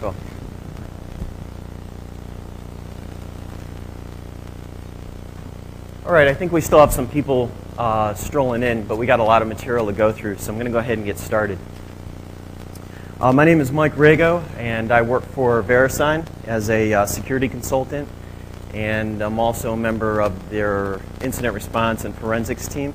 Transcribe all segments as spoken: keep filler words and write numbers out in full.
Cool. All right, I think we still have some people uh, strolling in, but we got a lot of material to go through, so I'm going to go ahead and get started. Uh, my name is Mike Rago, and I work for VeriSign as a uh, security consultant, and I'm also a member of their incident response and forensics team.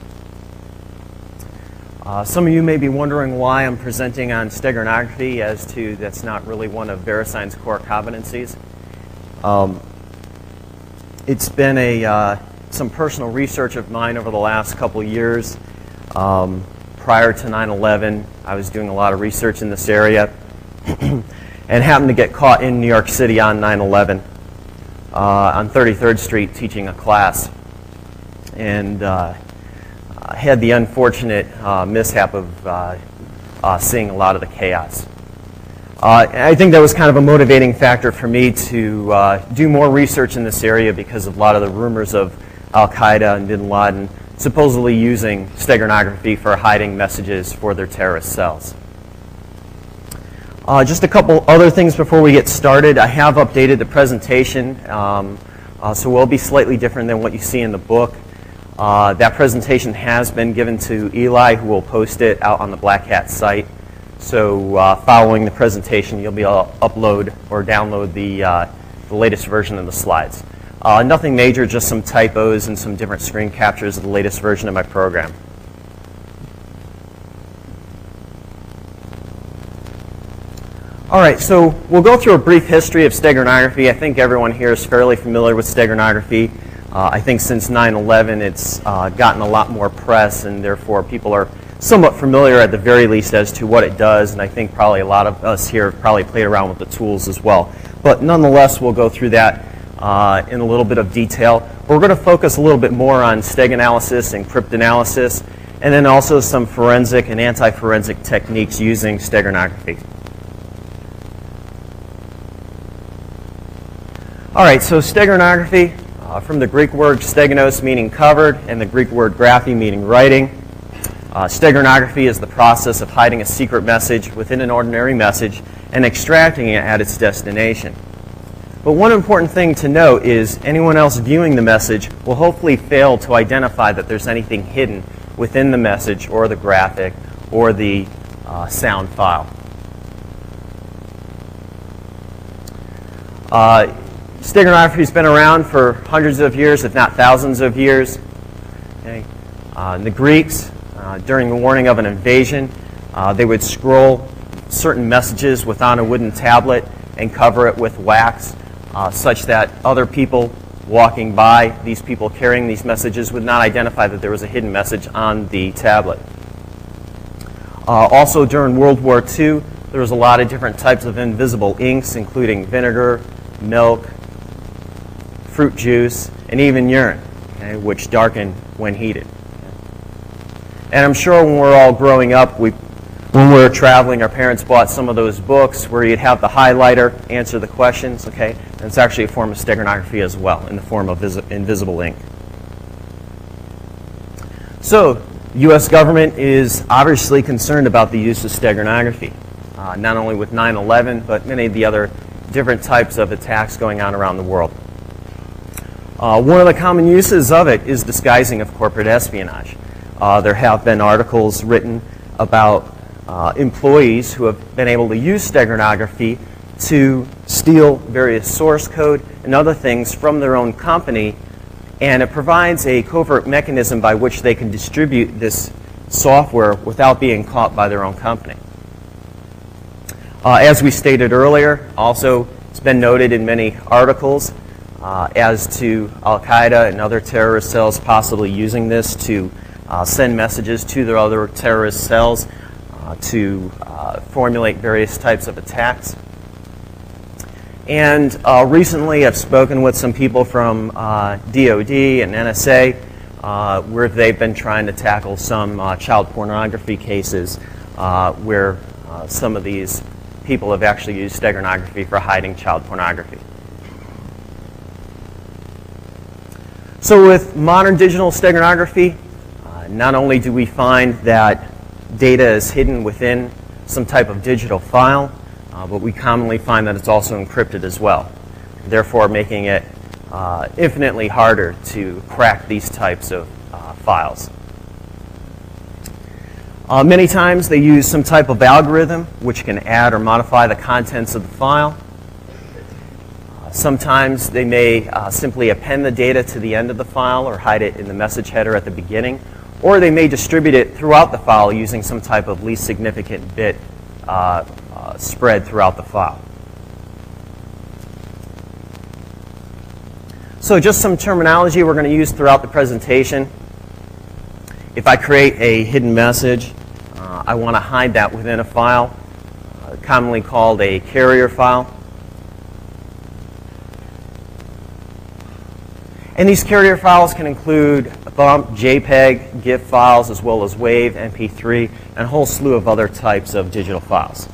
Uh, some of you may be wondering why I'm presenting on steganography, as to that's not really one of VeriSign's core competencies. Um, it's been a uh, some personal research of mine over the last couple of years. Um, prior to nine eleven, I was doing a lot of research in this area and happened to get caught in New York City on nine eleven uh, on thirty-third Street teaching a class. And uh, I had the unfortunate uh, mishap of uh, uh, seeing a lot of the chaos. Uh, I think that was kind of a motivating factor for me to uh, do more research in this area, because of a lot of the rumors of Al-Qaeda and bin Laden supposedly using steganography for hiding messages for their terrorist cells. Uh, just a couple other things before we get started. I have updated the presentation, um, uh, so it will be slightly different than what you see in the book. Uh, that presentation has been given to Eli, who will post it out on the Black Hat site. So uh, following the presentation, you'll be able to upload or download the, uh, the latest version of the slides. Uh, nothing major, just some typos and some different screen captures of the latest version of my program. All right, so we'll go through a brief history of steganography. I think everyone here is fairly familiar with steganography. Uh, I think since nine eleven, it's uh, gotten a lot more press, and therefore people are somewhat familiar at the very least as to what it does, and I think probably a lot of us here have probably played around with the tools as well. But nonetheless, we'll go through that uh, in a little bit of detail. We're going to focus a little bit more on steganalysis and cryptanalysis, and then also some forensic and anti-forensic techniques using steganography. All right, so steganography, uh, from the Greek word steganos, meaning covered, and the Greek word graphy, meaning writing. Uh, steganography is the process of hiding a secret message within an ordinary message and extracting it at its destination. But one important thing to note is anyone else viewing the message will hopefully fail to identify that there's anything hidden within the message or the graphic or the uh, sound file. Uh, steganography has been around for hundreds of years, if not thousands of years. Okay. Uh, the Greeks, Uh, during the warning of an invasion, uh, they would scroll certain messages within a wooden tablet and cover it with wax, uh, such that other people walking by, these people carrying these messages, would not identify that there was a hidden message on the tablet. Uh, also during World War Two, there was a lot of different types of invisible inks, including vinegar, milk, fruit juice, and even urine, okay, which darkened when heated. And I'm sure when we're all growing up, we, when we were traveling, our parents bought some of those books where you'd have the highlighter answer the questions, okay? And it's actually a form of steganography as well, in the form of invisible ink. So, the U S government is obviously concerned about the use of steganography, uh, not only with nine eleven, but many of the other different types of attacks going on around the world. Uh, one of the common uses of it is disguising of corporate espionage. Uh, there have been articles written about uh, employees who have been able to use steganography to steal various source code and other things from their own company, and it provides a covert mechanism by which they can distribute this software without being caught by their own company. Uh, as we stated earlier, also it's been noted in many articles uh, as to Al-Qaeda and other terrorist cells possibly using this to Uh, send messages to their other terrorist cells uh, to uh, formulate various types of attacks. And uh, recently I've spoken with some people from uh, D O D and N S A uh, where they've been trying to tackle some uh, child pornography cases uh, where uh, some of these people have actually used steganography for hiding child pornography. So with modern digital steganography, not only do we find that data is hidden within some type of digital file, uh, but we commonly find that it's also encrypted as well, therefore making it uh, infinitely harder to crack these types of uh, files. Uh, many times they use some type of algorithm which can add or modify the contents of the file. Uh, sometimes they may uh, simply append the data to the end of the file or hide it in the message header at the beginning, or they may distribute it throughout the file using some type of least significant bit uh, uh, spread throughout the file. So just some terminology we're going to use throughout the presentation. If I create a hidden message, uh, I want to hide that within a file, uh, commonly called a carrier file. And these carrier files can include bump, JPEG, GIF files, as well as WAV, M P three, and a whole slew of other types of digital files.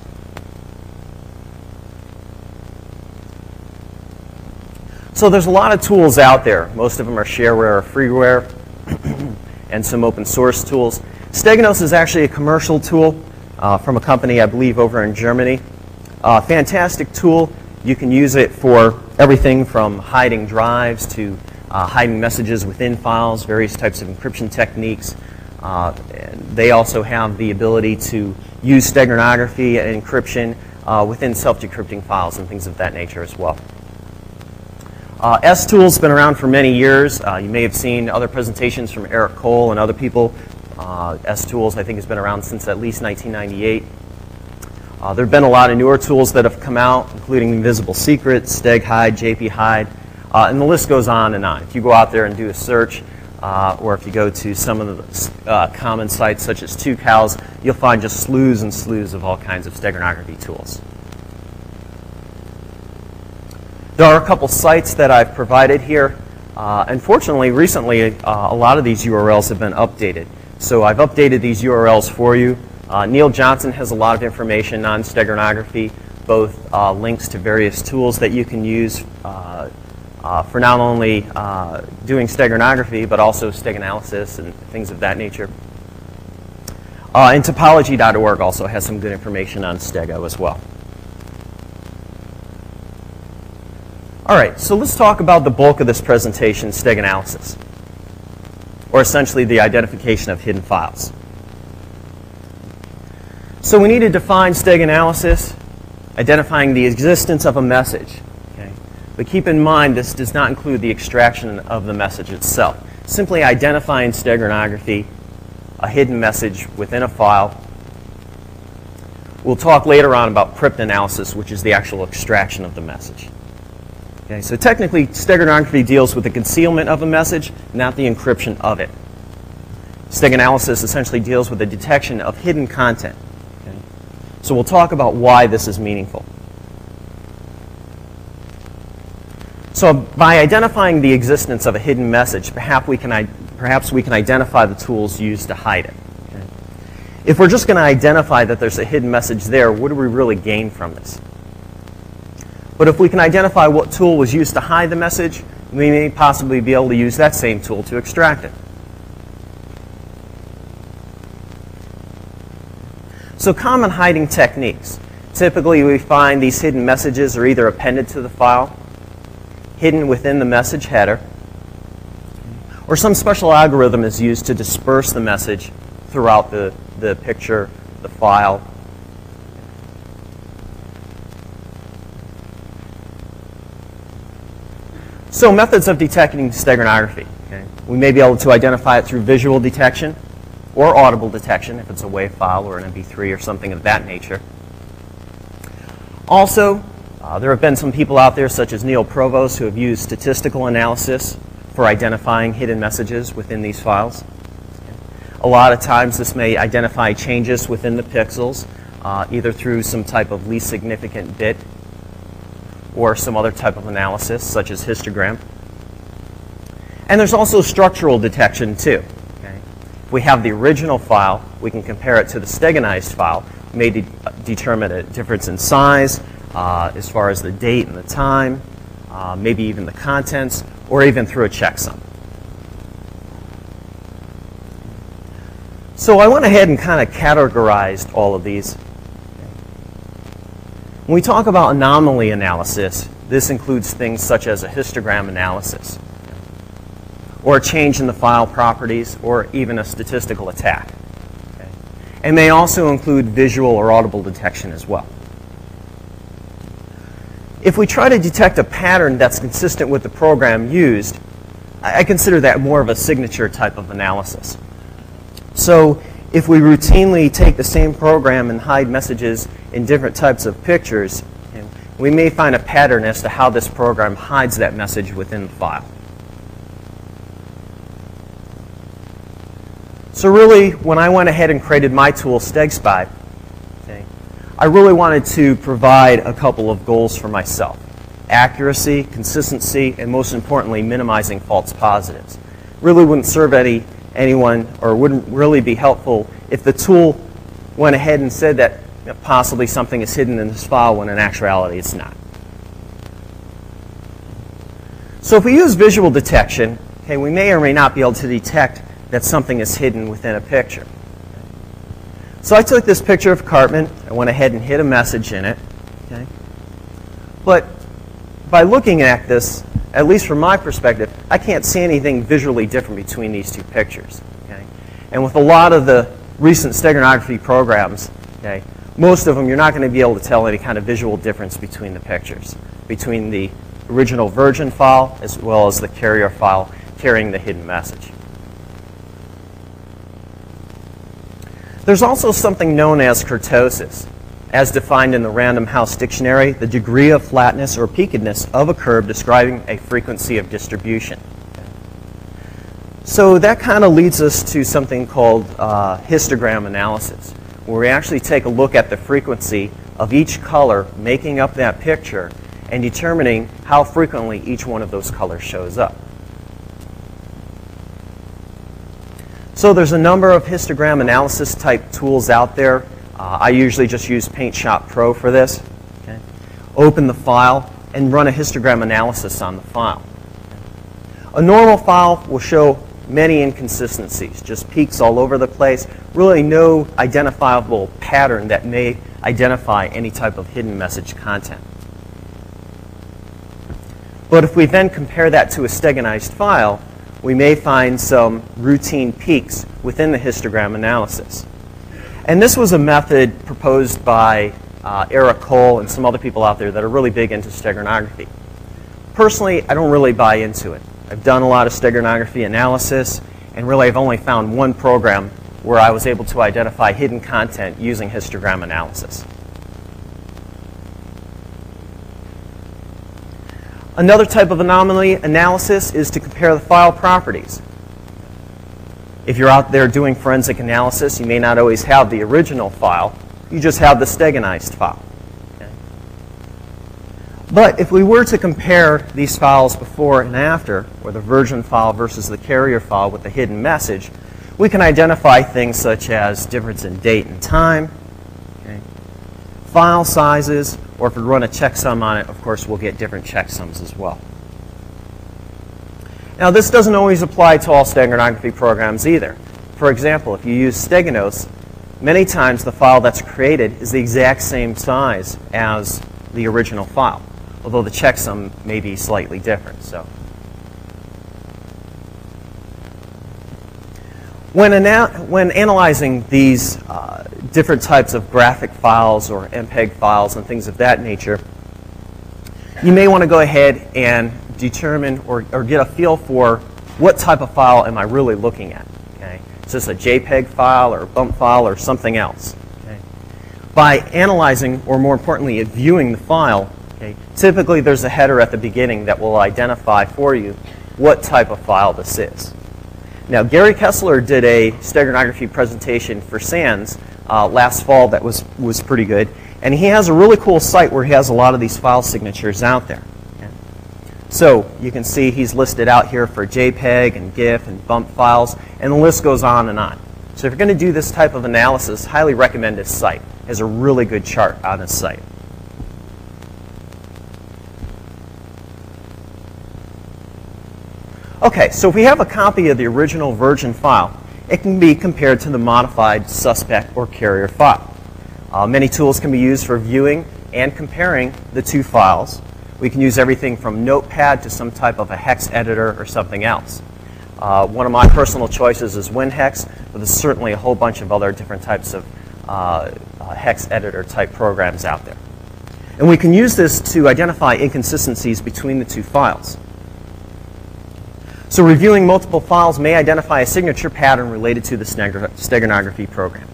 So there's a lot of tools out there. Most of them are shareware or freeware, and some open source tools. Steganos is actually a commercial tool uh, from a company, I believe, over in Germany. Uh, fantastic tool. You can use it for everything from hiding drives to uh, hiding messages within files, various types of encryption techniques. Uh, and they also have the ability to use steganography and encryption uh, within self-decrypting files and things of that nature as well. Uh, S-Tool's been around for many years. Uh, you may have seen other presentations from Eric Cole and other people. Uh, S-Tools, I think, has been around since at least nineteen ninety-eight. Uh, there have been a lot of newer tools that have come out, including Invisible Secret, StegHide, J P Hide, uh, and the list goes on and on. If you go out there and do a search, uh, or if you go to some of the uh, common sites such as two cows, you'll find just slews and slews of all kinds of steganography tools. There are a couple sites that I've provided here. Uh, unfortunately, recently, uh, a lot of these U R Ls have been updated. So I've updated these U R Ls for you. Uh, Neil Johnson has a lot of information on steganography, both uh, links to various tools that you can use uh, uh, for not only uh, doing steganography, but also steganalysis and things of that nature. Uh, and topology dot org also has some good information on Stego as well. All right, so let's talk about the bulk of this presentation, steganalysis, or essentially the identification of hidden files. So we need to define steganalysis, identifying the existence of a message. Okay? But keep in mind, this does not include the extraction of the message itself. Simply identifying steganography, a hidden message within a file. We'll talk later on about cryptanalysis, which is the actual extraction of the message. Okay, so technically, steganography deals with the concealment of a message, not the encryption of it. Steganalysis essentially deals with the detection of hidden content. Okay? So we'll talk about why this is meaningful. So by identifying the existence of a hidden message, perhaps we can, perhaps we can identify the tools used to hide it. Okay? If we're just going to identify that there's a hidden message there, what do we really gain from this? But if we can identify what tool was used to hide the message, we may possibly be able to use that same tool to extract it. So common hiding techniques. Typically we find these hidden messages are either appended to the file, hidden within the message header, or some special algorithm is used to disperse the message throughout the, the picture, the file. So methods of detecting steganography. Okay? We may be able to identify it through visual detection or audible detection if it's a WAV file or an M P three or something of that nature. Also, uh, there have been some people out there such as Neil Provost who have used statistical analysis for identifying hidden messages within these files. A lot of times this may identify changes within the pixels, uh, either through some type of least significant bit or some other type of analysis, such as histogram. And there's also structural detection, too. Okay? If we have the original file, we can compare it to the steganized file. We may de determine a difference in size, uh, as far as the date and the time, uh, maybe even the contents, or even through a checksum. So I went ahead and kind of categorized all of these. When we talk about anomaly analysis, this includes things such as a histogram analysis, or a change in the file properties, or even a statistical attack. Okay? And may also include visual or audible detection as well. If we try to detect a pattern that's consistent with the program used, I consider that more of a signature type of analysis. So if we routinely take the same program and hide messages in different types of pictures, we may find a pattern as to how this program hides that message within the file. So really, when I went ahead and created my tool, StegSpy, okay, I really wanted to provide a couple of goals for myself. Accuracy, consistency, and most importantly, minimizing false positives. Really wouldn't serve any, anyone, or wouldn't really be helpful if the tool went ahead and said that possibly something is hidden in this file when in actuality it's not. So if we use visual detection, okay, we may or may not be able to detect that something is hidden within a picture. So I took this picture of Cartman, I went ahead and hid a message in it. Okay? But by looking at this, at least from my perspective, I can't see anything visually different between these two pictures. Okay? And with a lot of the recent steganography programs, okay, most of them you're not going to be able to tell any kind of visual difference between the pictures, between the original virgin file as well as the carrier file carrying the hidden message. There's also something known as kurtosis. As defined in the Random House Dictionary, the degree of flatness or peakedness of a curve describing a frequency of distribution. So that kind of leads us to something called uh, histogram analysis, where we actually take a look at the frequency of each color making up that picture and determining how frequently each one of those colors shows up. So there's a number of histogram analysis type tools out there. Uh, I usually just use PaintShop Pro for this. Okay. Open the file and run a histogram analysis on the file. A normal file will show many inconsistencies, just peaks all over the place, really no identifiable pattern that may identify any type of hidden message content. But if we then compare that to a steganized file, we may find some routine peaks within the histogram analysis. And this was a method proposed by uh, Eric Cole and some other people out there that are really big into steganography. Personally, I don't really buy into it. I've done a lot of steganography analysis, and really I've only found one program where I was able to identify hidden content using histogram analysis. Another type of anomaly analysis is to compare the file properties. If you're out there doing forensic analysis, you may not always have the original file. You just have the steganized file. Okay? But if we were to compare these files before and after, or the virgin file versus the carrier file with the hidden message, we can identify things such as difference in date and time, okay, file sizes, or if we run a checksum on it, of course, we'll get different checksums as well. Now, this doesn't always apply to all steganography programs either. For example, if you use Steganos, many times the file that's created is the exact same size as the original file, although the checksum may be slightly different. So, when, ana when analyzing these uh, different types of graphic files or M P E G files and things of that nature, you may want to go ahead and determine or, or get a feel for what type of file am I really looking at. Okay? Is this a JPEG file or a bump file or something else? Okay? By analyzing, or more importantly, viewing the file, okay, typically there's a header at the beginning that will identify for you what type of file this is. Now, Gary Kessler did a steganography presentation for SANS uh, last fall that was, was pretty good. And he has a really cool site where he has a lot of these file signatures out there. Okay? So you can see he's listed out here for JPEG and GIF and bump files, and the list goes on and on. So if you're going to do this type of analysis, highly recommend his site. It has a really good chart on his site. Okay, so if we have a copy of the original virgin file, it can be compared to the modified suspect or carrier file. Uh, many tools can be used for viewing and comparing the two files. We can use everything from Notepad to some type of a hex editor or something else. Uh, one of my personal choices is WinHex, but there's certainly a whole bunch of other different types of uh, uh, hex editor type programs out there. And we can use this to identify inconsistencies between the two files. So reviewing multiple files may identify a signature pattern related to the steganography program.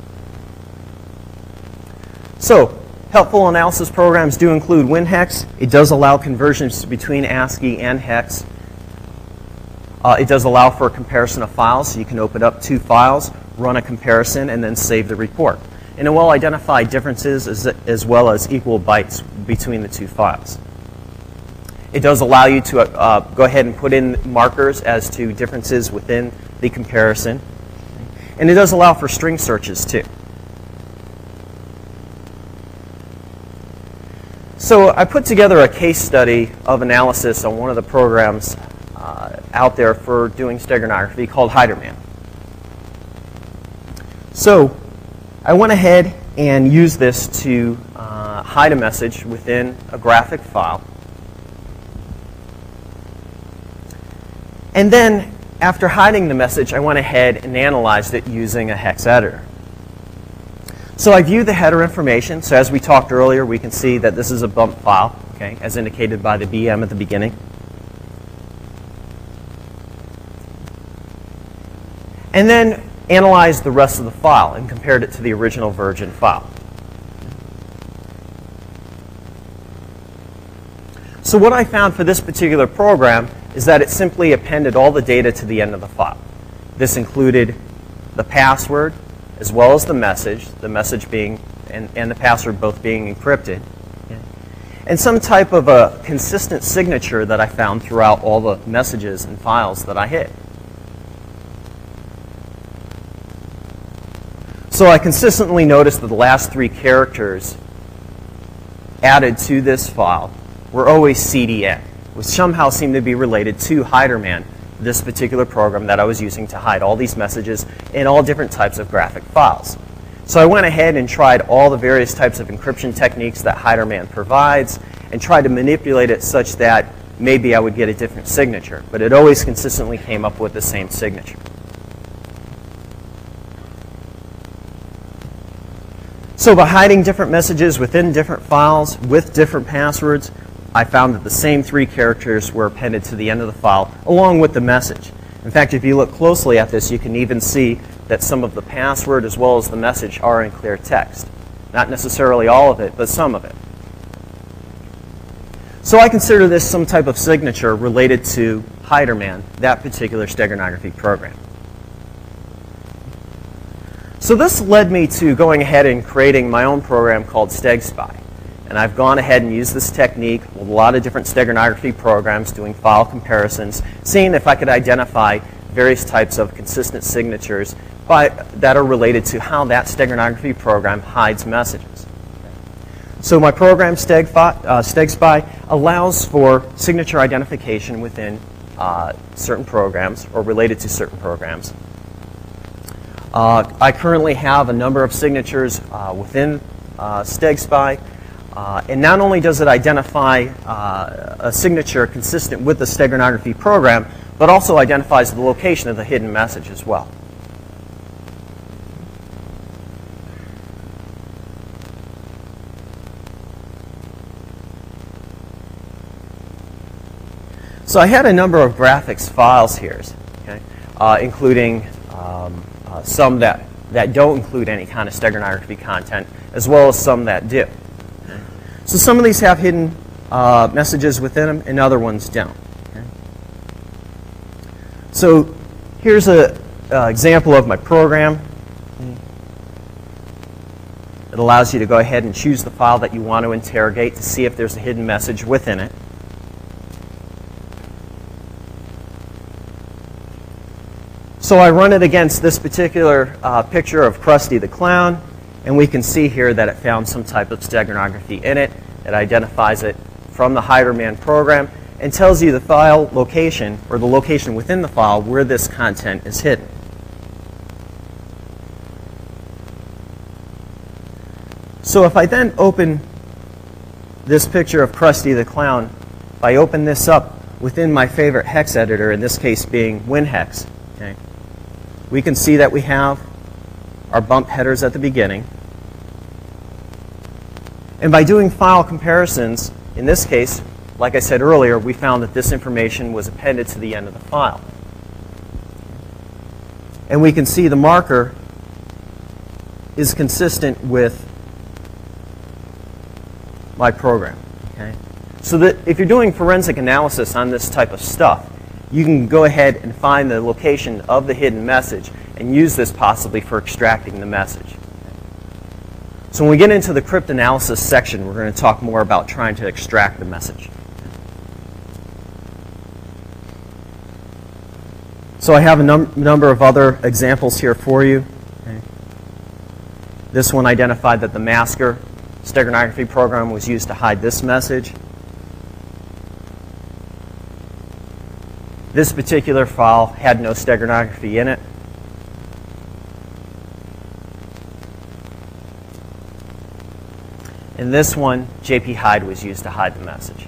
So, helpful analysis programs do include WinHex. It does allow conversions between ASCII and hex. Uh, it does allow for a comparison of files, so you can open up two files, run a comparison, and then save the report. And it will identify differences as, as well as equal bytes between the two files. It does allow you to uh, go ahead and put in markers as to differences within the comparison. And it does allow for string searches too. So I put together a case study of analysis on one of the programs uh, out there for doing steganography called Hiderman. So I went ahead and used this to uh, hide a message within a graphic file. And then, after hiding the message, I went ahead and analyzed it using a hex editor. So I viewed the header information. So as we talked earlier, we can see that this is a bump file, okay, as indicated by the B M at the beginning. And then analyzed the rest of the file and compared it to the original Virgin file. So what I found for this particular program is that it simply appended all the data to the end of the file. This included the password as well as the message, the message being and, and the password both being encrypted, and some type of a consistent signature that I found throughout all the messages and files that I hit. So I consistently noticed that the last three characters added to this file were always C D N, which somehow seemed to be related to Hiderman, this particular program that I was using to hide all these messages in all different types of graphic files. So I went ahead and tried all the various types of encryption techniques that Hiderman provides and tried to manipulate it such that maybe I would get a different signature, but it always consistently came up with the same signature. So by hiding different messages within different files with different passwords, I found that the same three characters were appended to the end of the file along with the message. In fact, if you look closely at this, you can even see that some of the password as well as the message are in clear text. Not necessarily all of it, but some of it. So I consider this some type of signature related to Hiderman, that particular steganography program. So this led me to going ahead and creating my own program called StegSpy. And I've gone ahead and used this technique with a lot of different steganography programs, doing file comparisons, seeing if I could identify various types of consistent signatures by, that are related to how that steganography program hides messages. So my program, StegSpy, uh, StegSpy, allows for signature identification within uh, certain programs or related to certain programs. Uh, I currently have a number of signatures uh, within uh, StegSpy. Uh, and not only does it identify uh, a signature consistent with the steganography program, but also identifies the location of the hidden message as well. So I had a number of graphics files here, okay, uh, including um, uh, some that, that don't include any kind of steganography content, as well as some that do. So some of these have hidden uh, messages within them, and other ones don't. Okay? So here's an uh, example of my program. It allows you to go ahead and choose the file that you want to interrogate to see if there's a hidden message within it. So I run it against this particular uh, picture of Krusty the Clown, and we can see here that it found some type of steganography in it. It identifies it from the Hiderman program and tells you the file location, or the location within the file where this content is hidden. So if I then open this picture of Krusty the Clown, if I open this up within my favorite hex editor, in this case being WinHex, okay, we can see that we have our bump headers at the beginning. And by doing file comparisons, in this case, like I said earlier, we found that this information was appended to the end of the file. And we can see the marker is consistent with my program. Okay? So that if you're doing forensic analysis on this type of stuff, you can go ahead and find the location of the hidden message and use this possibly for extracting the message. So when we get into the cryptanalysis section, we're going to talk more about trying to extract the message. So I have a num number of other examples here for you. Okay. This one identified that the masker steganography program was used to hide this message. This particular file had no steganography in it. In this one, J P hide was used to hide the message.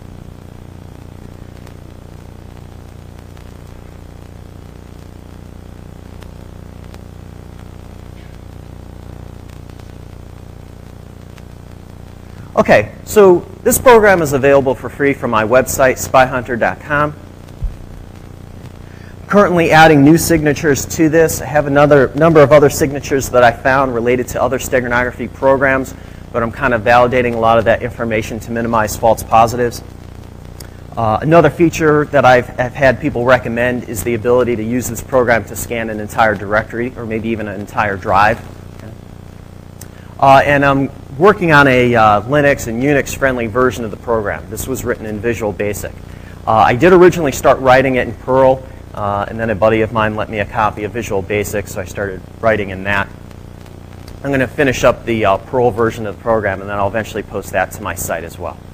Okay, so this program is available for free from my website, spy hunter dot com. Currently adding new signatures to this. I have another number of other signatures that I found related to other steganography programs, but I'm kind of validating a lot of that information to minimize false positives. Uh, another feature that I've, I've had people recommend is the ability to use this program to scan an entire directory or maybe even an entire drive. Okay. Uh, and I'm working on a uh, Linux and Unix friendly version of the program. This was written in Visual Basic. Uh, I did originally start writing it in Perl, uh, and then a buddy of mine lent me a copy of Visual Basic, so I started writing in that. I'm going to finish up the uh, Perl version of the program, and then I'll eventually post that to my site as well.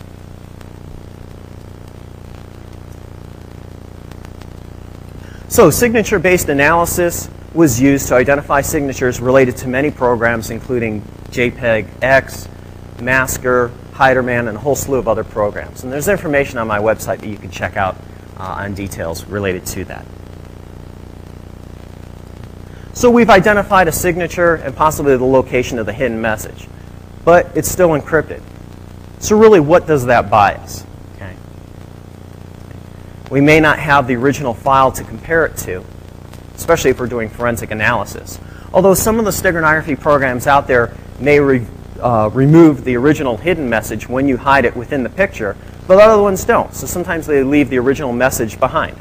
So signature-based analysis was used to identify signatures related to many programs, including JPEG-X, Masker, Hiderman, and a whole slew of other programs. And there's information on my website that you can check out uh, on details related to that. So we've identified a signature and possibly the location of the hidden message, but it's still encrypted. So really, what does that buy us? Okay. We may not have the original file to compare it to, especially if we're doing forensic analysis. Although some of the steganography programs out there may re, uh, remove the original hidden message when you hide it within the picture, but other ones don't. So sometimes they leave the original message behind.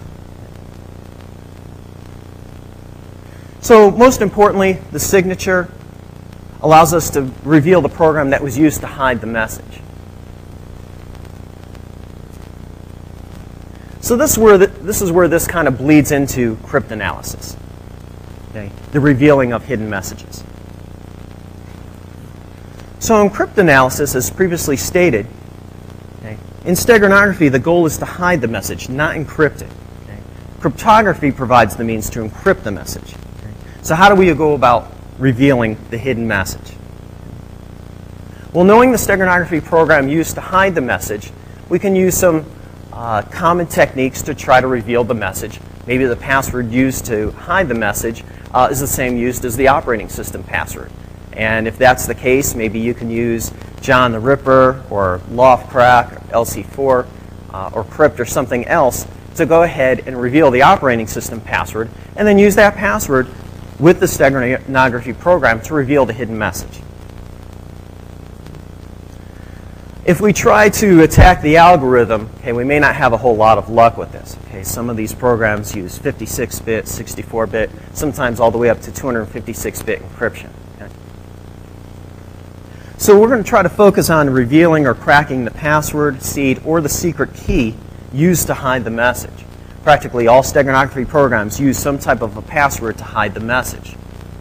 So most importantly, the signature allows us to reveal the program that was used to hide the message. So this is where, the, this, is where this kind of bleeds into cryptanalysis, okay? The revealing of hidden messages. So in cryptanalysis, as previously stated, okay, in steganography, the goal is to hide the message, not encrypt it. Okay? Cryptography provides the means to encrypt the message. Okay? So how do we go about revealing the hidden message? Well, knowing the steganography program used to hide the message, we can use some uh, common techniques to try to reveal the message. Maybe the password used to hide the message uh, is the same used as the operating system password. And if that's the case, maybe you can use John the Ripper or Loftcrack or L C four uh, or Crypt or something else to go ahead and reveal the operating system password and then use that password with the steganography program to reveal the hidden message. If we try to attack the algorithm, okay, we may not have a whole lot of luck with this. Okay, some of these programs use fifty-six bit, sixty-four bit, sometimes all the way up to two hundred fifty-six bit encryption. Okay? So we're going to try to focus on revealing or cracking the password, seed, or the secret key used to hide the message. Practically all steganography programs use some type of a password to hide the message.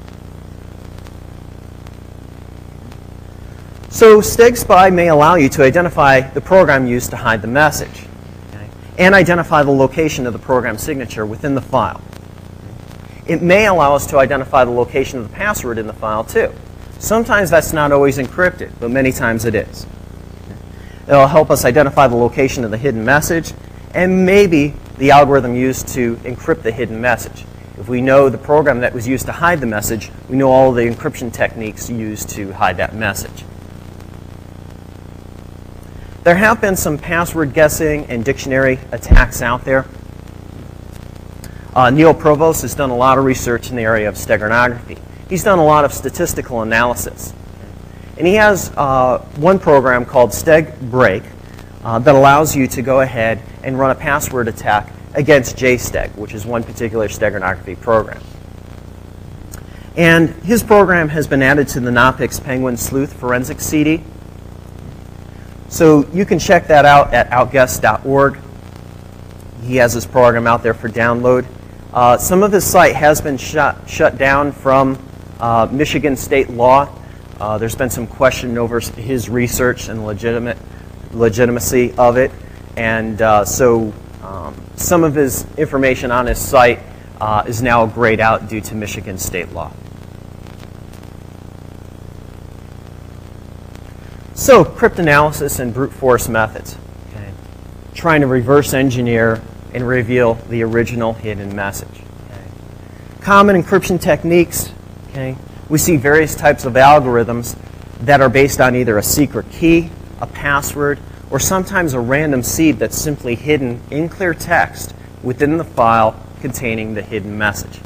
So StegSpy may allow you to identify the program used to hide the message, okay, and identify the location of the program signature within the file. It may allow us to identify the location of the password in the file too. Sometimes that's not always encrypted, but many times it is. It'll help us identify the location of the hidden message and maybe the algorithm used to encrypt the hidden message. If we know the program that was used to hide the message, we know all the encryption techniques used to hide that message. There have been some password guessing and dictionary attacks out there. Uh, Neil Provost has done a lot of research in the area of steganography. He's done a lot of statistical analysis. And he has uh, one program called StegBreak uh, that allows you to go ahead and run a password attack against J steg, which is one particular steganography program. And his program has been added to the Knoppix Penguin Sleuth Forensic C D. So you can check that out at outguess dot org. He has this program out there for download. Uh, some of his site has been shut, shut down from uh, Michigan state law. Uh, there's been some question over his research and legitimate legitimacy of it. And uh, so um, some of his information on his site uh, is now grayed out due to Michigan state law. So, cryptanalysis and brute force methods. Okay. Trying to reverse engineer and reveal the original hidden message. Okay. Common encryption techniques. Okay. We see various types of algorithms that are based on either a secret key, a password, or sometimes a random seed that's simply hidden in clear text within the file containing the hidden message.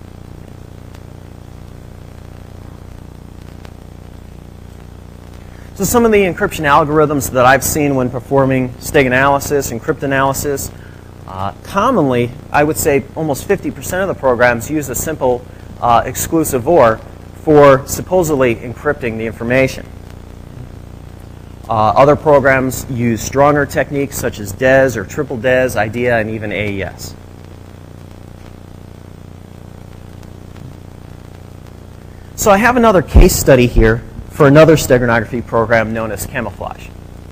So some of the encryption algorithms that I've seen when performing steganalysis and cryptanalysis, uh, commonly, I would say almost fifty percent of the programs use a simple uh, exclusive OR for supposedly encrypting the information. Uh, other programs use stronger techniques such as D E S or triple D E S, IDEA, and even A E S. So I have another case study here for another steganography program known as Camouflage.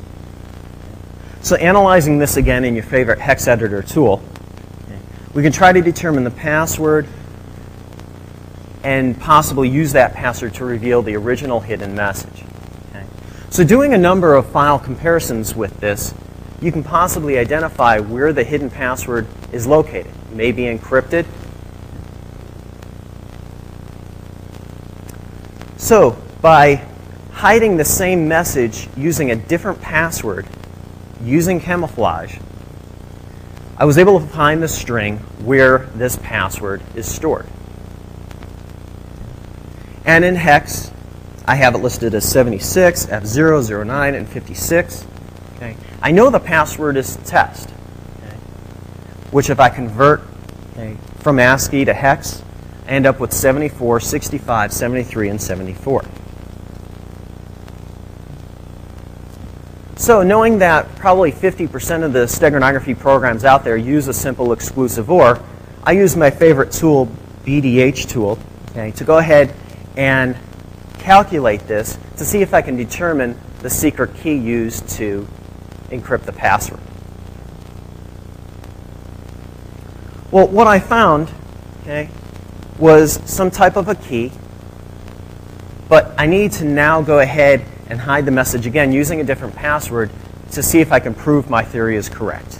So analyzing this again in your favorite hex editor tool, we can try to determine the password and possibly use that password to reveal the original hidden message. Okay. So doing a number of file comparisons with this, you can possibly identify where the hidden password is located. It may be encrypted. So by hiding the same message using a different password, using camouflage, I was able to find the string where this password is stored. And in hex, I have it listed as seventy-six, F zero, zero nine, and fifty-six. Okay. I know the password is test, okay, which if I convert okay, from ASCII to hex, I end up with seventy-four, sixty-five, seventy-three, and seventy-four. So knowing that probably fifty percent of the steganography programs out there use a simple exclusive OR, I use my favorite tool, B D H tool, okay, to go ahead and calculate this to see if I can determine the secret key used to encrypt the password. Well, what I found, okay, was some type of a key, but I need to now go ahead and hide the message again using a different password to see if I can prove my theory is correct.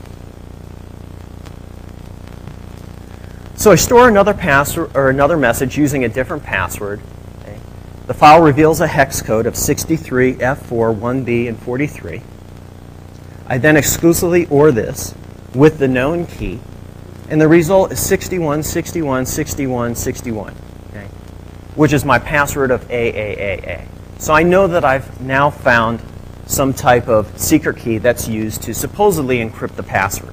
So I store another password or another message using a different password. Okay. The file reveals a hex code of sixty-three, F four, one B, and forty-three. I then exclusively OR this with the known key, and the result is sixty-one, sixty-one, sixty-one, sixty-one, okay, which is my password of A A A A. So I know that I've now found some type of secret key that's used to supposedly encrypt the password.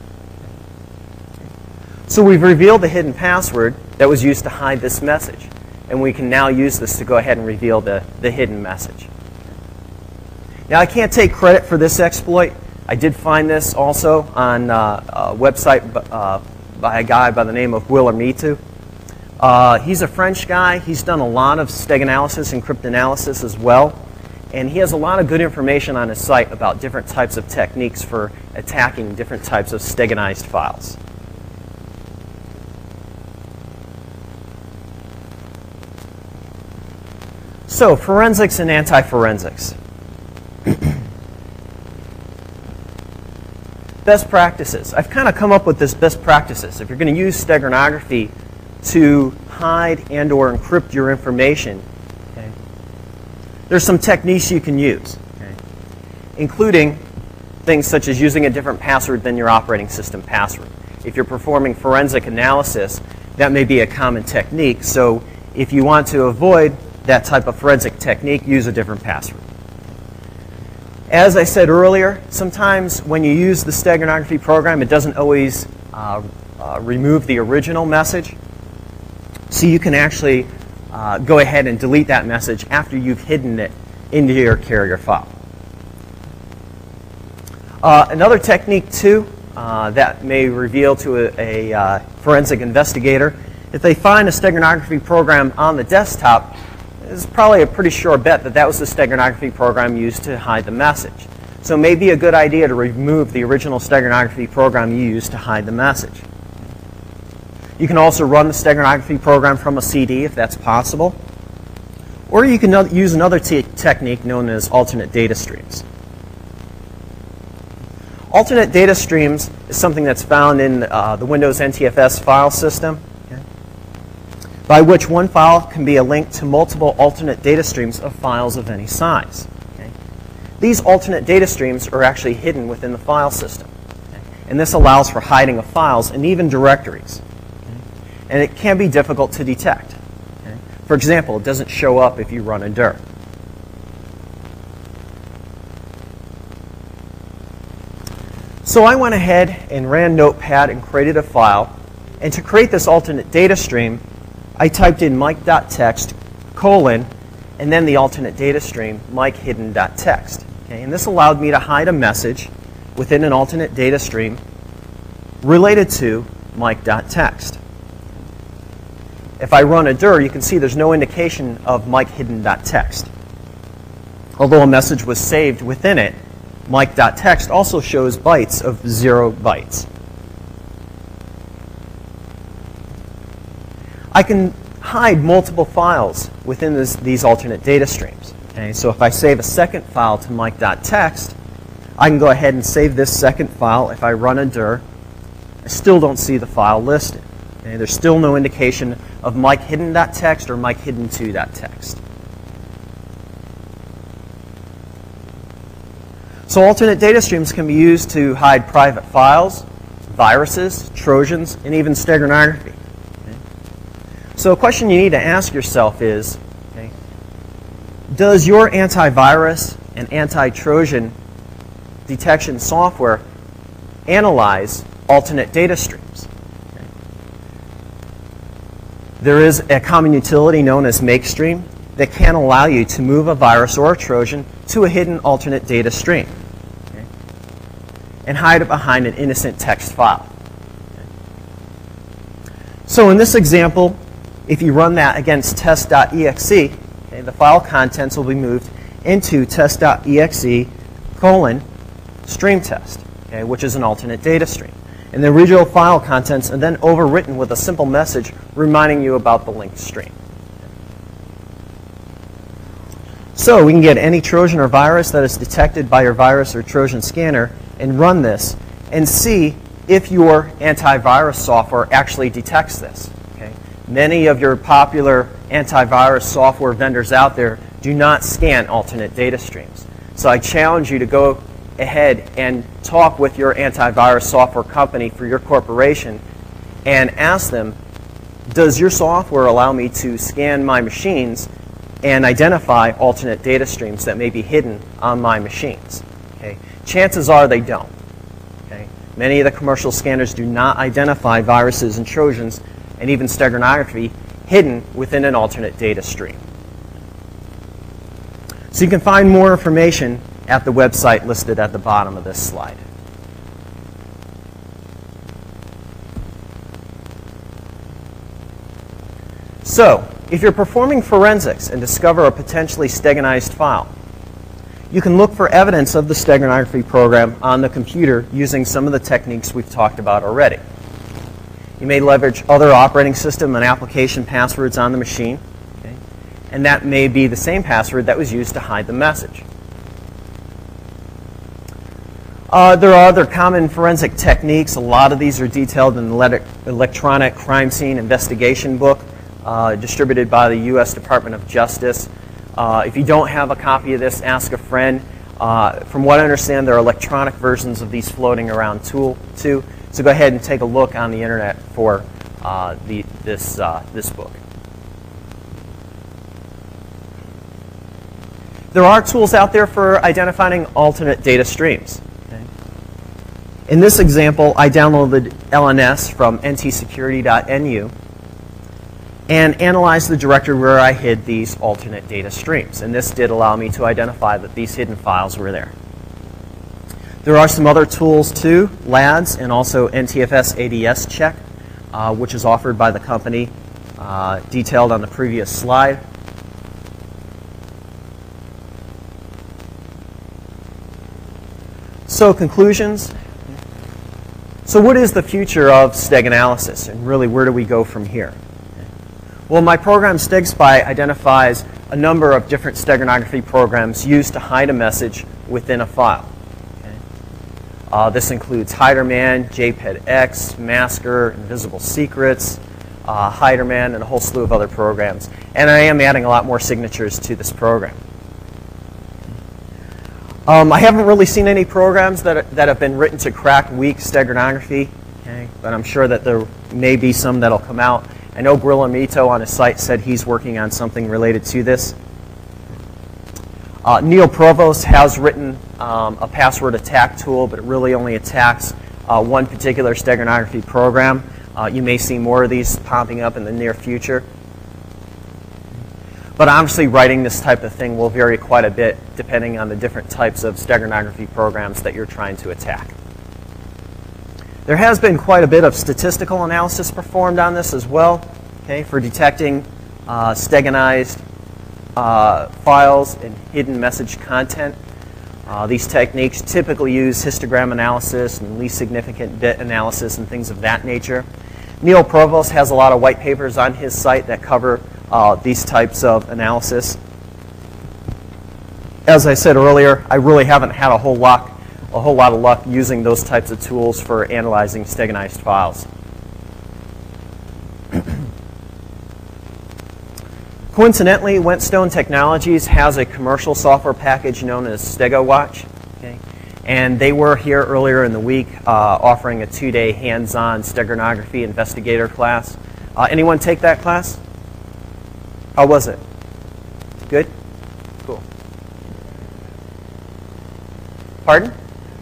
So we've revealed the hidden password that was used to hide this message. And we can now use this to go ahead and reveal the, the hidden message. Now I can't take credit for this exploit. I did find this also on uh, a website uh, by a guy by the name of Will Ermitou. Uh, he's a French guy. He's done a lot of steganalysis and cryptanalysis as well. And he has a lot of good information on his site about different types of techniques for attacking different types of steganized files. So, forensics and anti-forensics. best practices. I've kind of come up with this best practices. If you're going to use steganography to hide and or encrypt your information, okay, there's some techniques you can use, okay, including things such as using a different password than your operating system password. If you're performing forensic analysis, that may be a common technique. So if you want to avoid that type of forensic technique, use a different password. As I said earlier, sometimes when you use the steganography program, it doesn't always uh, uh, remove the original message. So you can actually uh, go ahead and delete that message after you've hidden it into your carrier file. Uh, another technique, too, uh, that may reveal to a, a uh, forensic investigator, if they find a steganography program on the desktop, it's probably a pretty sure bet that that was the steganography program used to hide the message. So it may be a good idea to remove the original steganography program you used to hide the message. You can also run the steganography program from a C D if that's possible. Or you can use another technique known as alternate data streams. Alternate data streams is something that's found in uh, the Windows N T F S file system, okay, by which one file can be a link to multiple alternate data streams of files of any size. Okay. These alternate data streams are actually hidden within the file system, okay, and this allows for hiding of files and even directories. And it can be difficult to detect. Okay? For example, it doesn't show up if you run a dir. So I went ahead and ran Notepad and created a file. And to create this alternate data stream, I typed in mike.txt colon and then the alternate data stream mikehidden.txt. Okay? And this allowed me to hide a message within an alternate data stream related to mike.txt. If I run a dir, you can see there's no indication of mikehidden.txt. Although a message was saved within it, mike.txt also shows bytes of zero bytes. I can hide multiple files within this, these alternate data streams. Okay? So if I save a second file to mike.txt, I can go ahead and save this second file. If I run a dir, I still don't see the file listed. Okay, there's still no indication of mikehidden.txt or mikehidden two.txt. So alternate data streams can be used to hide private files, viruses, trojans, and even steganography. Okay. So a question you need to ask yourself is, okay, does your antivirus and anti-trojan detection software analyze alternate data streams? There is a common utility known as MakeStream that can allow you to move a virus or a Trojan to a hidden alternate data stream, okay, and hide it behind an innocent text file. Okay. So in this example, if you run that against test.exe, okay, the file contents will be moved into test.exe colon stream test, okay, which is an alternate data stream. And the original file contents are then overwritten with a simple message reminding you about the linked stream. So we can get any Trojan or virus that is detected by your virus or Trojan scanner and run this and see if your antivirus software actually detects this. Okay? Many of your popular antivirus software vendors out there do not scan alternate data streams. So I challenge you to go ahead and talk with your antivirus software company for your corporation and ask them, does your software allow me to scan my machines and identify alternate data streams that may be hidden on my machines? Okay? Chances are they don't. Okay? Many of the commercial scanners do not identify viruses and Trojans and even steganography hidden within an alternate data stream. So you can find more information at the website listed at the bottom of this slide. So, if you're performing forensics and discover a potentially steganized file, you can look for evidence of the steganography program on the computer using some of the techniques we've talked about already. You may leverage other operating system and application passwords on the machine, okay? And that may be the same password that was used to hide the message. Uh, there are other common forensic techniques. A lot of these are detailed in the ele- Electronic Crime Scene Investigation book, uh, distributed by the U S Department of Justice. Uh, if you don't have a copy of this, ask a friend. Uh, from what I understand, there are electronic versions of these floating around tool, too. So go ahead and take a look on the internet for uh, the, this, uh, this book. There are tools out there for identifying alternate data streams. Okay. In this example, I downloaded L N S from N T security dot N U and analyzed the directory where I hid these alternate data streams. And this did allow me to identify that these hidden files were there. There are some other tools too, L A D S and also N T F S A D S check, uh, which is offered by the company, uh, detailed on the previous slide. So conclusions. So what is the future of STEG analysis, and really where do we go from here? Well, my program StegSpy identifies a number of different steganography programs used to hide a message within a file. Okay. Uh, this includes HiderMan, JPEG-X, Masker, Invisible Secrets, uh, HiderMan, and a whole slew of other programs. And I am adding a lot more signatures to this program. Um, I haven't really seen any programs that, that have been written to crack weak steganography, okay, but I'm sure that there may be some that'll come out. I know Gorilla Mito on his site said he's working on something related to this. Uh, Neil Provost has written um, a password attack tool, but it really only attacks uh, one particular steganography program. Uh, you may see more of these popping up in the near future. But obviously, writing this type of thing will vary quite a bit depending on the different types of steganography programs that you're trying to attack. There has been quite a bit of statistical analysis performed on this as well, okay, for detecting uh, steganized uh, files and hidden message content. Uh, these techniques typically use histogram analysis and least significant bit analysis and things of that nature. Neil Provost has a lot of white papers on his site that cover uh, these types of analysis. As I said earlier, I really haven't had a whole lot, a whole lot of luck using those types of tools for analyzing steganized files. Coincidentally, Whetstone Technologies has a commercial software package known as StegoWatch, okay? And they were here earlier in the week uh, offering a two-day hands-on steganography investigator class. Uh, anyone take that class? How was it? Good? Cool. Pardon?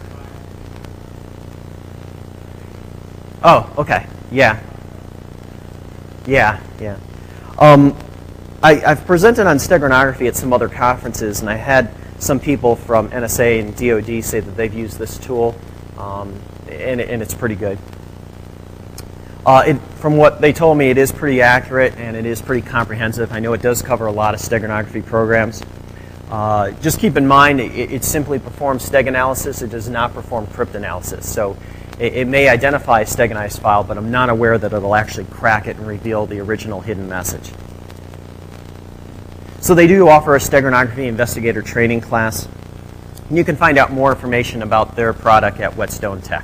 Oh, okay. Yeah. Yeah, yeah. Um, I, I've presented on steganography at some other conferences, and I had some people from N S A and D O D say that they've used this tool, um, and, and it's pretty good. Uh, it, from what they told me, it is pretty accurate and it is pretty comprehensive. I know it does cover a lot of steganography programs. Uh, just keep in mind, it, it simply performs steg analysis. It does not perform cryptanalysis. So it, it may identify a steganized file, but I'm not aware that it'll actually crack it and reveal the original hidden message. So they do offer a steganography investigator training class. And you can find out more information about their product at Whetstone Tech.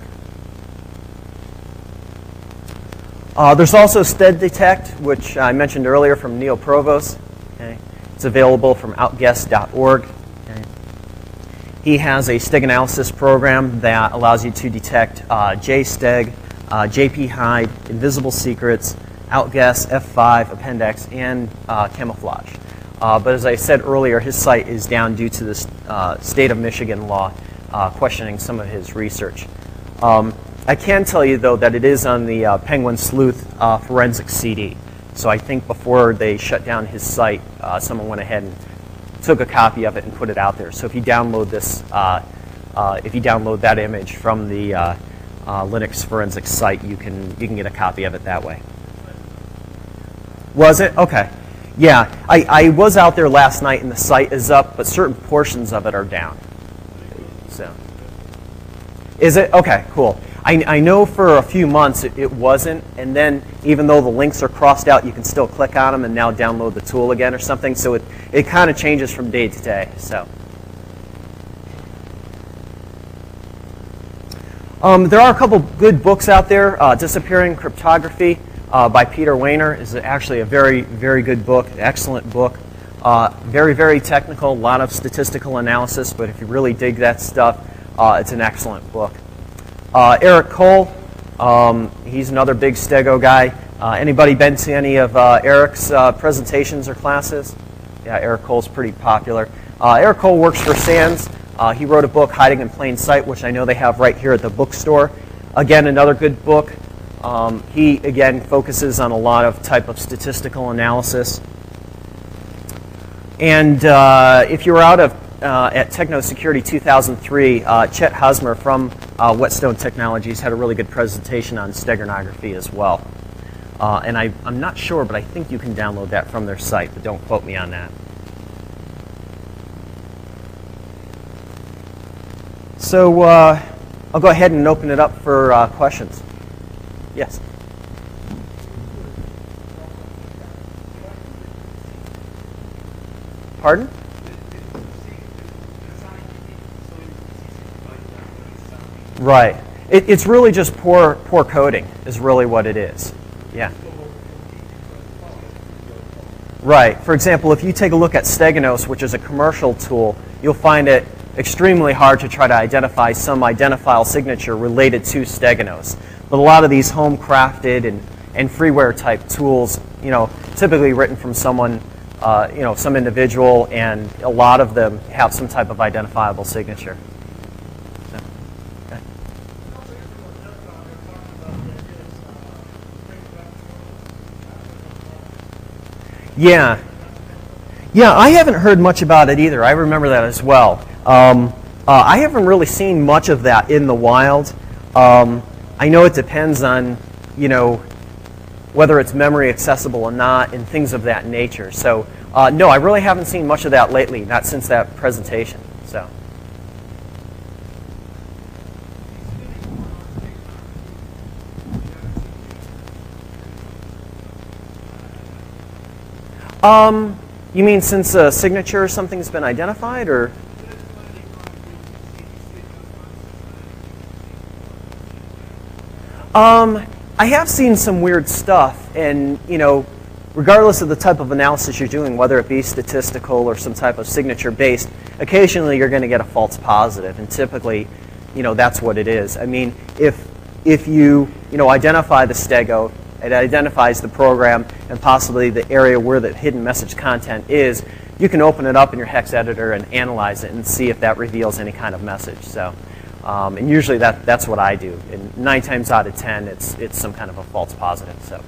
Uh, there's also StegDetect, which I mentioned earlier from Neil Provost. Okay. It's available from outguess dot org. Okay. He has a steg analysis program that allows you to detect uh, JSteg, uh, JPHide, Invisible Secrets, Outguess, F five, Appendix, and uh, Camouflage. Uh, but as I said earlier, his site is down due to the uh, state of Michigan law uh, questioning some of his research. Um, I can tell you, though, that it is on the uh, Penguin Sleuth uh, forensic C D. So I think before they shut down his site, uh, someone went ahead and took a copy of it and put it out there. So if you download this, uh, uh, if you download that image from the uh, uh, Linux forensic site, you can you can get a copy of it that way. Was it? Okay. Yeah, I, I was out there last night and the site is up, but certain portions of it are down. So, is it? Okay, cool. I, I know for a few months it, it wasn't, and then even though the links are crossed out, you can still click on them and now download the tool again or something. So it, it kind of changes from day to day. So. Um, there are a couple good books out there. Uh, Disappearing Cryptography uh, by Peter Wehner is actually a very, very good book, excellent book. Uh, very, very technical, a lot of statistical analysis, but if you really dig that stuff, uh, it's an excellent book. Uh, Eric Cole, um, he's another big Stego guy. Uh, anybody been to any of uh, Eric's uh, presentations or classes? Yeah, Eric Cole's pretty popular. Uh, Eric Cole works for SANS. Uh, he wrote a book, Hiding in Plain Sight, which I know they have right here at the bookstore. Again, another good book. Um, he, again, focuses on a lot of type of statistical analysis. And uh, if you were out of, uh, at Techno Security two thousand three, uh, Chet Hosmer from uh, Whetstone Technologies had a really good presentation on steganography as well. Uh, and I, I'm not sure, but I think you can download that from their site, but don't quote me on that. So uh, I'll go ahead and open it up for uh, questions. Yes? Pardon? Right. It, it's really just poor, poor coding is really what it is. Yeah. Right. For example, if you take a look at Steganos, which is a commercial tool, you'll find it extremely hard to try to identify some identifiable signature related to Steganos. But a lot of these home-crafted and, and freeware type tools, you know, typically written from someone, uh, you know, some individual, and a lot of them have some type of identifiable signature. So, okay. Yeah. Yeah, I haven't heard much about it either. I remember that as well. Um, uh, I haven't really seen much of that in the wild. Um, I know it depends on, you know, whether it's memory accessible or not and things of that nature. So, uh, no, I really haven't seen much of that lately, not since that presentation. So. Um, you mean since a signature or something's been identified, or? Um, I have seen some weird stuff, and you know, regardless of the type of analysis you're doing, whether it be statistical or some type of signature-based, occasionally you're going to get a false positive, and typically, you know, that's what it is. I mean, if if you you know identify the Stego, it identifies the program and possibly the area where the hidden message content is, you can open it up in your hex editor and analyze it and see if that reveals any kind of message. So. Um, and usually that, that's what I do. And nine times out of ten, it's, it's some kind of a false positive. So,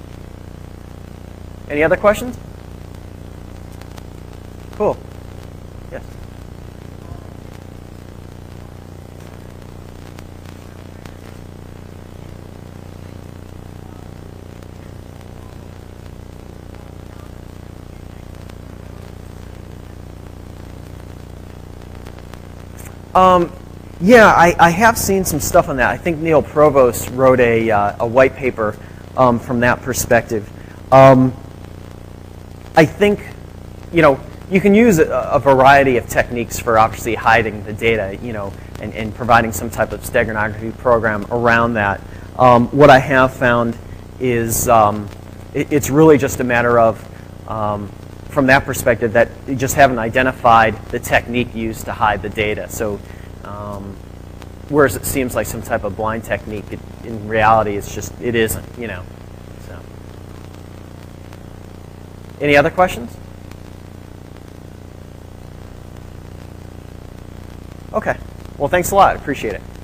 any other questions? Cool. Yes. Um, Yeah, I, I have seen some stuff on that. I think Neil Provost wrote a, uh, a white paper um, from that perspective. Um, I think, you know, you can use a, a variety of techniques for obviously hiding the data, you know, and, and providing some type of steganography program around that. Um, what I have found is um, it, it's really just a matter of, um, from that perspective, that you just haven't identified the technique used to hide the data. So. Um, whereas it seems like some type of blind technique, it, in reality, it's just, it isn't, you know. So, any other questions? Okay. Well, thanks a lot. I appreciate it.